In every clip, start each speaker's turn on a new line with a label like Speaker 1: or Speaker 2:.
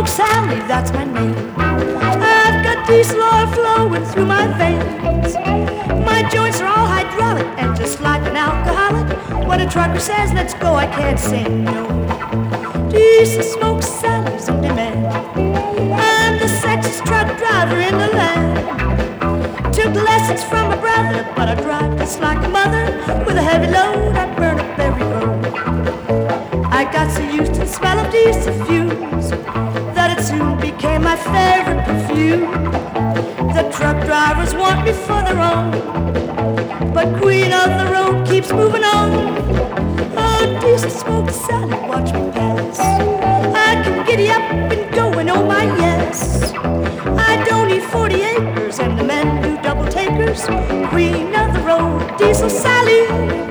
Speaker 1: Smoke Sally, that's my name. I've got diesel oil flowing through my veins. My joints are all hydraulic and just like an alcoholic. When a trucker says let's go, I can't say no. Diesel Smoke Sally's in demand. I'm the sexiest truck driver in the land. Took lessons from my brother, but I drive just like a mother. With a heavy load, I burn up every road. I got so used to the smell of diesel fumes that it soon became my favorite perfume. The truck drivers want me for their own, but Queen of the Road keeps moving on. Oh, Diesel Smoke Sally, watch me pass. I can giddy up and go and oh my yes. I don't need 40 acres and the men do double takers. Queen of the Road, Diesel Sally.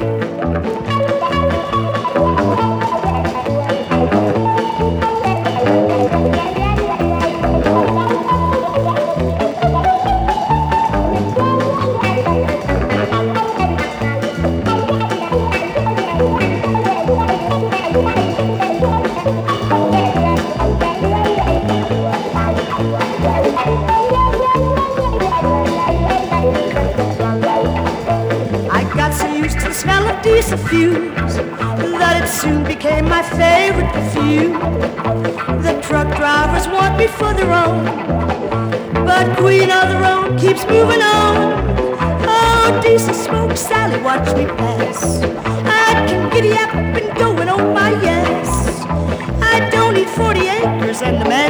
Speaker 1: Smell of diesel fumes that it soon became my favorite perfume. The truck drivers want me for their own, but Queen of the Road keeps moving on. Oh, Diesel Smoke Sally, watch me pass. I can giddy up and go and oh my yes. I don't need 40 acres and the man